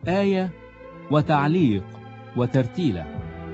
آية وتعليق وترتيلة.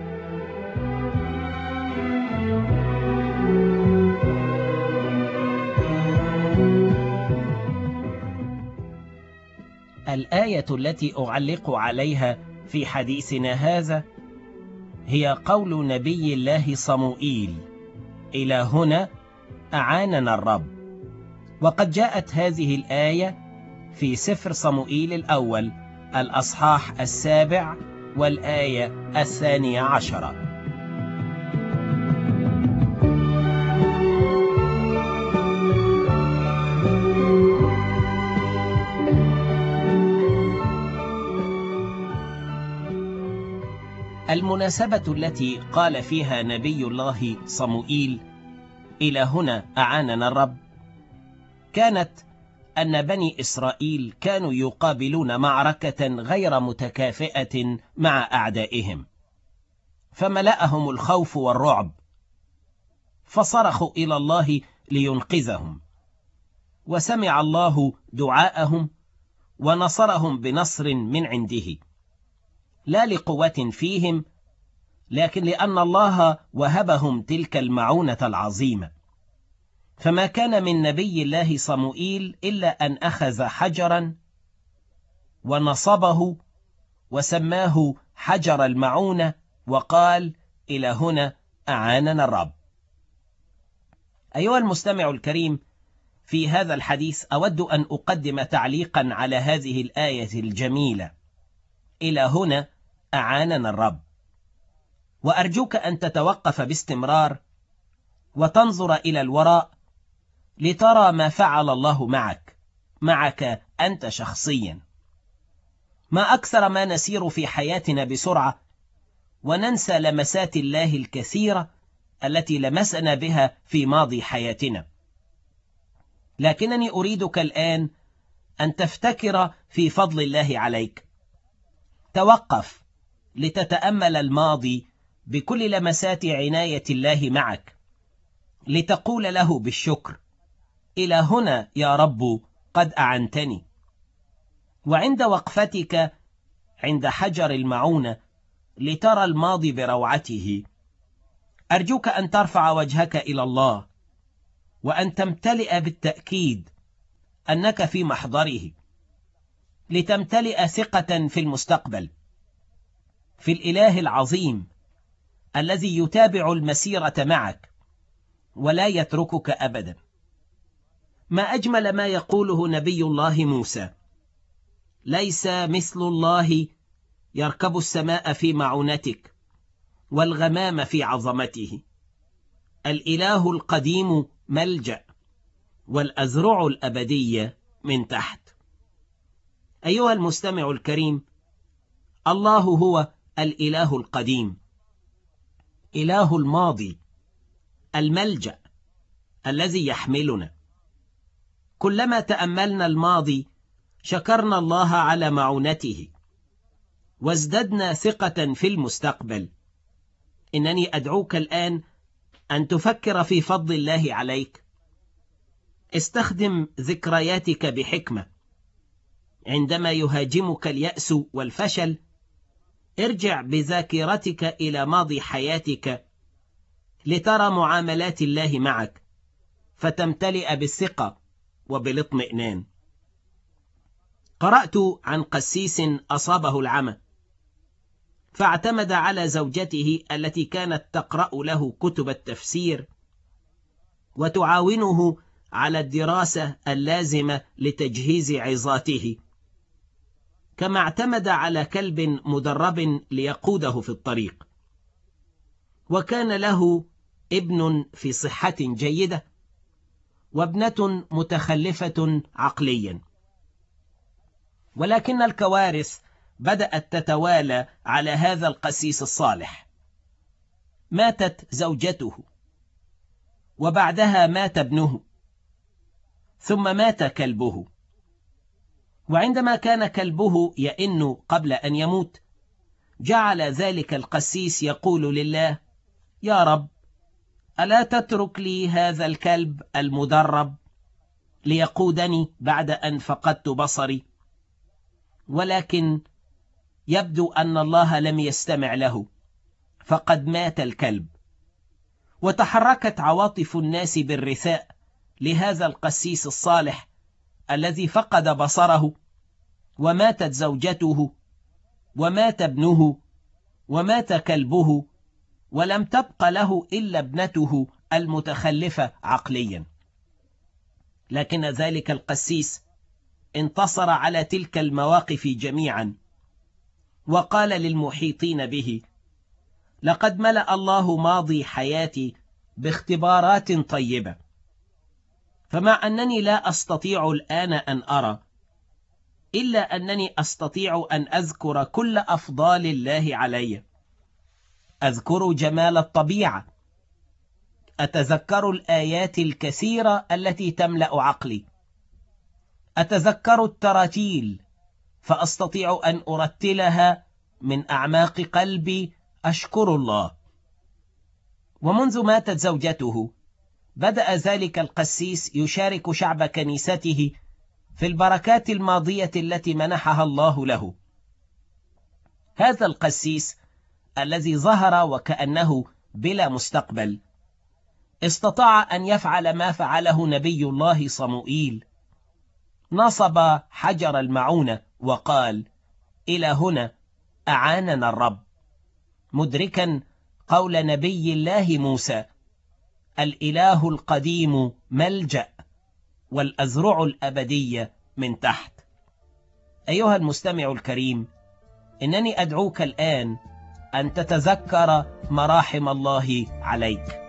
الآية التي أعلق عليها في حديثنا هذا هي قول نبي الله صموئيل: إلى هنا أعاننا الرب. وقد جاءت هذه الآية في سفر صموئيل الأول الأصحاح 7 والآية 12. المناسبة التي قال فيها نبي الله صموئيل: إلى هنا أعاننا الرب، كانت أن بني إسرائيل كانوا يقابلون معركة غير متكافئة مع أعدائهم، فملأهم الخوف والرعب، فصرخوا إلى الله لينقذهم، وسمع الله دعاءهم ونصرهم بنصر من عنده، لا لقوة فيهم، لكن لأن الله وهبهم تلك المعونة العظيمة. فما كان من نبي الله صموئيل إلا أن أخذ حجرا ونصبه وسماه حجر المعونة، وقال: إلى هنا أعاننا الرب. أيها المستمع الكريم، في هذا الحديث أود أن أقدم تعليقا على هذه الآية الجميلة: إلى هنا أعاننا الرب. وأرجوك أن تتوقف باستمرار وتنظر إلى الوراء لترى ما فعل الله معك أنت شخصيا. ما أكثر ما نسير في حياتنا بسرعة وننسى لمسات الله الكثيرة التي لمسنا بها في ماضي حياتنا، لكنني أريدك الآن أن تفتكر في فضل الله عليك. توقف لتتأمل الماضي بكل لمسات عناية الله معك، لتقول له بالشكر: إلى هنا يا رب قد أعنتني. وعند وقفتك عند حجر المعونة لترى الماضي بروعته، أرجوك أن ترفع وجهك إلى الله وأن تمتلئ بالتأكيد أنك في محضره، لتمتلئ ثقة في المستقبل، في الإله العظيم الذي يتابع المسيرة معك ولا يتركك أبدا. ما أجمل ما يقوله نبي الله موسى: ليس مثل الله يركب السماء في معونتك والغمام في عظمته، الإله القديم ملجأ والأذرع الأبدية من تحت. أيها المستمع الكريم، الله هو الإله القديم، إله الماضي، الملجأ الذي يحملنا. كلما تأملنا الماضي شكرنا الله على معونته وازددنا ثقة في المستقبل. إنني أدعوك الآن أن تفكر في فضل الله عليك. استخدم ذكرياتك بحكمة. عندما يهاجمك اليأس والفشل، ارجع بذاكرتك إلى ماضي حياتك لترى معاملات الله معك، فتمتلئ بالثقة وبالاطمئنان. قرأت عن قسيس أصابه العمى، فاعتمد على زوجته التي كانت تقرأ له كتب التفسير وتعاونه على الدراسة اللازمة لتجهيز عظاته، كما اعتمد على كلب مدرب ليقوده في الطريق. وكان له ابن في صحة جيدة وابنة متخلفة عقليا، ولكن الكوارث بدأت تتوالى على هذا القسيس الصالح. ماتت زوجته، وبعدها مات ابنه، ثم مات كلبه. وعندما كان كلبه يئن قبل أن يموت، جعل ذلك القسيس يقول لله: يا رب، ألا تترك لي هذا الكلب المدرب ليقودني بعد أن فقدت بصري؟ ولكن يبدو أن الله لم يستمع له، فقد مات الكلب. وتحركت عواطف الناس بالرثاء لهذا القسيس الصالح الذي فقد بصره، وماتت زوجته، ومات ابنه، ومات كلبه، ولم تبق له إلا ابنته المتخلفة عقليا. لكن ذلك القسيس انتصر على تلك المواقف جميعا، وقال للمحيطين به: لقد ملأ الله ماضي حياتي باختبارات طيبة، فمع أنني لا أستطيع الآن أن أرى، إلا أنني أستطيع أن أذكر كل أفضال الله علي. أذكر جمال الطبيعة، أتذكر الآيات الكثيرة التي تملأ عقلي، أتذكر التراتيل فأستطيع أن أرتلها من أعماق قلبي. أشكر الله. ومنذ ماتت زوجته بدأ ذلك القسيس يشارك شعب كنيسته في البركات الماضية التي منحها الله له. هذا القسيس الذي ظهر وكأنه بلا مستقبل استطاع أن يفعل ما فعله نبي الله صموئيل. نصب حجر المعونة وقال: إلى هنا أعاننا الرب، مدركا قول نبي الله موسى: الإله القديم ملجأ، والأذرع الأبدية من تحت. أيها المستمع الكريم، إنني أدعوك الآن أن تتذكر مراحم الله عليك.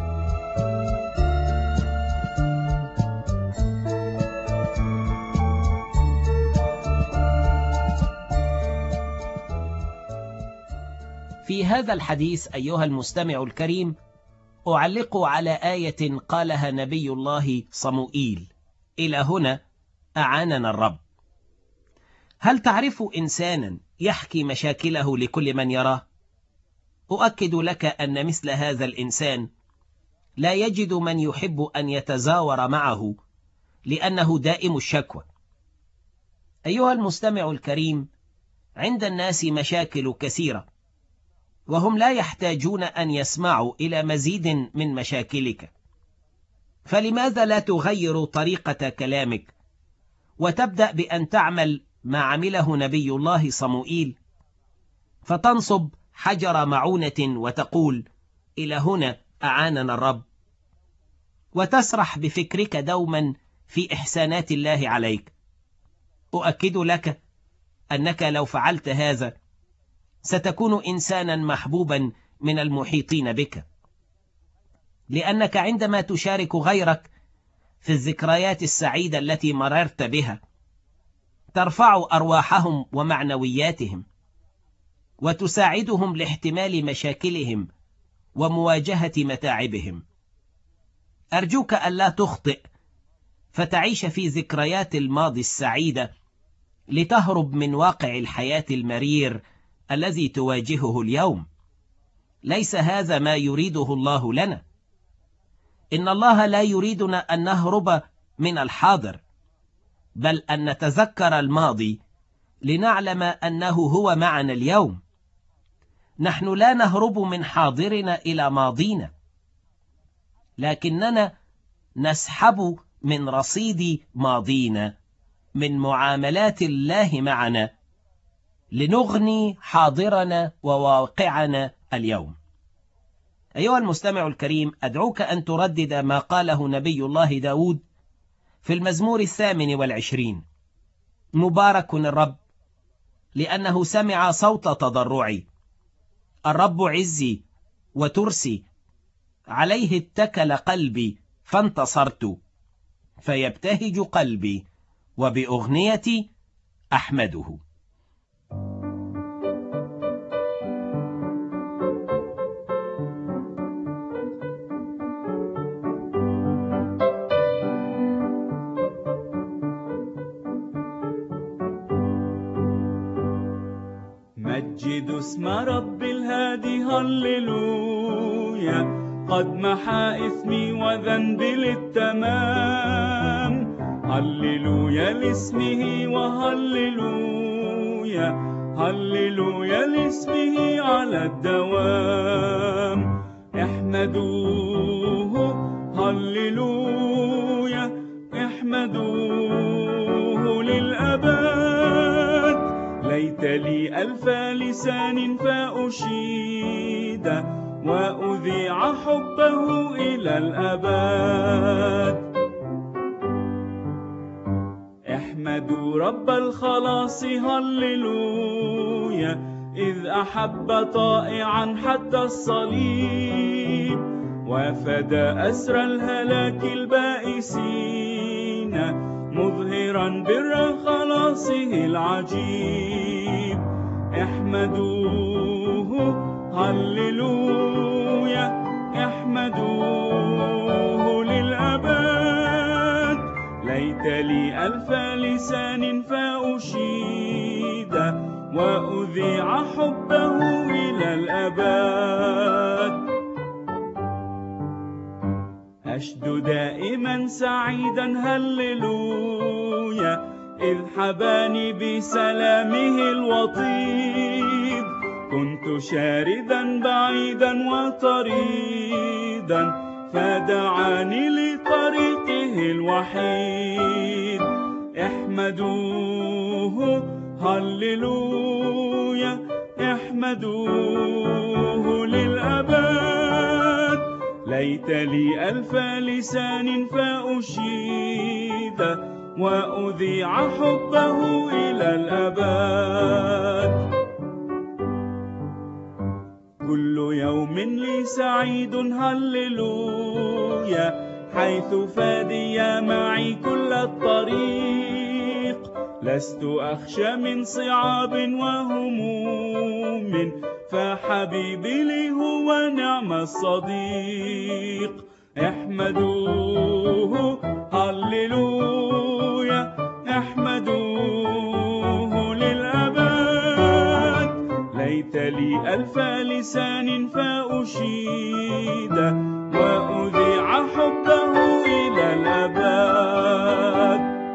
في هذا الحديث أيها المستمع الكريم أعلق على آية قالها نبي الله صموئيل: إلى هنا أعاننا الرب. هل تعرف إنسانا يحكي مشاكله لكل من يراه؟ أؤكد لك أن مثل هذا الإنسان لا يجد من يحب أن يتزاور معه، لأنه دائم الشكوى. أيها المستمع الكريم، عند الناس مشاكل كثيرة، وهم لا يحتاجون أن يسمعوا إلى مزيد من مشاكلك. فلماذا لا تغير طريقة كلامك وتبدأ بأن تعمل ما عمله نبي الله صموئيل، فتنصب حجر معونة وتقول: إلى هنا أعاننا الرب، وتسرح بفكرك دوما في إحسانات الله عليك. أؤكد لك أنك لو فعلت هذا ستكون إنسانا محبوبا من المحيطين بك، لأنك عندما تشارك غيرك في الذكريات السعيدة التي مررت بها ترفع أرواحهم ومعنوياتهم، وتساعدهم لاحتمال مشاكلهم ومواجهة متاعبهم. أرجوك ألا تخطئ فتعيش في ذكريات الماضي السعيدة لتهرب من واقع الحياة المرير الذي تواجهه اليوم. ليس هذا ما يريده الله لنا. إن الله لا يريدنا أن نهرب من الحاضر، بل أن نتذكر الماضي لنعلم أنه هو معنا اليوم. نحن لا نهرب من حاضرنا إلى ماضينا، لكننا نسحب من رصيد ماضينا، من معاملات الله معنا، لنغني حاضرنا وواقعنا اليوم. أيها المستمع الكريم، أدعوك أن تردد ما قاله نبي الله داود في المزمور 28: مبارك الرب لأنه سمع صوت تضرعي، الرب عزي وترسي، عليه اتكل قلبي فانتصرت، فيبتهج قلبي وبأغنيتي أحمده. مجدوا اسم رب الهادي هللويا، قد محى إثمي وذنبي للتمام. هللويا لاسمه وهللويا، هللويا لاسمه على الدوام. احمدوه هللويا، احمدوه للأبد. ليت لي ألف لسان فأشيد وأذيع حبه إلى الأبد. احمدوا رب الخلاص هللويا، إذ أحب طائعا حتى الصليب، وفدى أسر الهلاك البائسين، مظهرا بر خلاصه العجيب. احمدوه هللويا، احمدوه للأبد. ليت لي ألف لسان فأشيد وأذيع حبه إلى الأبد. أشد دائما سعيدا هللويا، إذ حباني بسلامه الوطيد. كنت شاردا بعيدا وطريدا، فدعاني لطريقه الوحيد. احمدوه هللويا، احمدوه للأبد. ليت لي ألف لسان فأشيد وأذيع حبه إلى الأبد. كل يوم لي سعيد هللويا، حيث فادي معي كل الطريق. لست أخشى من صعاب وهموم، فحبيبي لي هو نعم الصديق. احمدوه هللويا، احمدوه للأبد. ليت لي ألف لسان فأشيد وأذيع حبه إلى الأبد.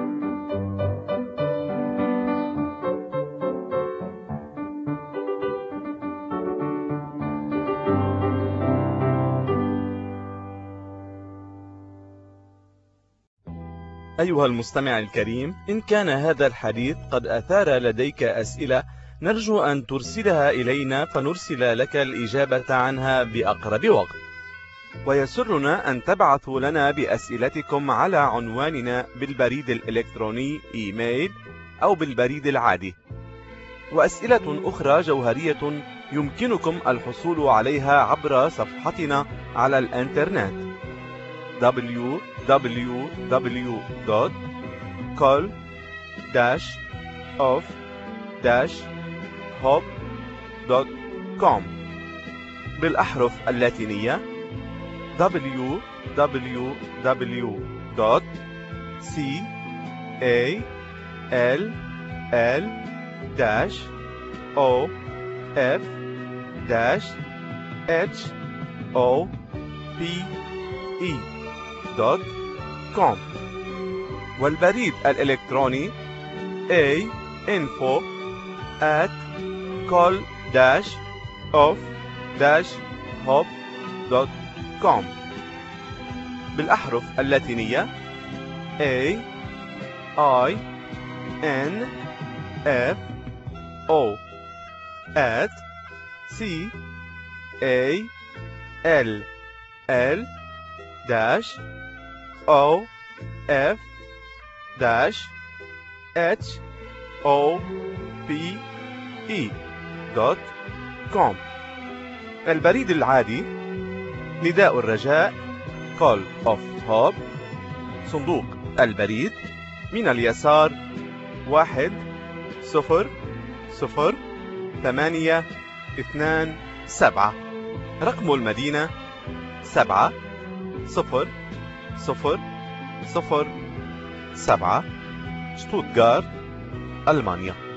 أيها المستمع الكريم، إن كان هذا الحديث قد أثار لديك أسئلة، نرجو أن ترسلها إلينا فنرسل لك الإجابة عنها بأقرب وقت. ويسرنا أن تبعثوا لنا بأسئلتكم على عنواننا بالبريد الإلكتروني إيميل أو بالبريد العادي. وأسئلة أخرى جوهرية يمكنكم الحصول عليها عبر صفحتنا على الإنترنت www.call-of-hope.com بالأحرف اللاتينية call-of-hope.com والبريد الإلكتروني info@call-of-hope.com بالأحرف اللاتينية info@call-of-hope.com البريد العادي نداء الرجاء Call of Hope، صندوق البريد من اليسار 1002827، رقم المدينة 70007، شتوتغارت، ألمانيا.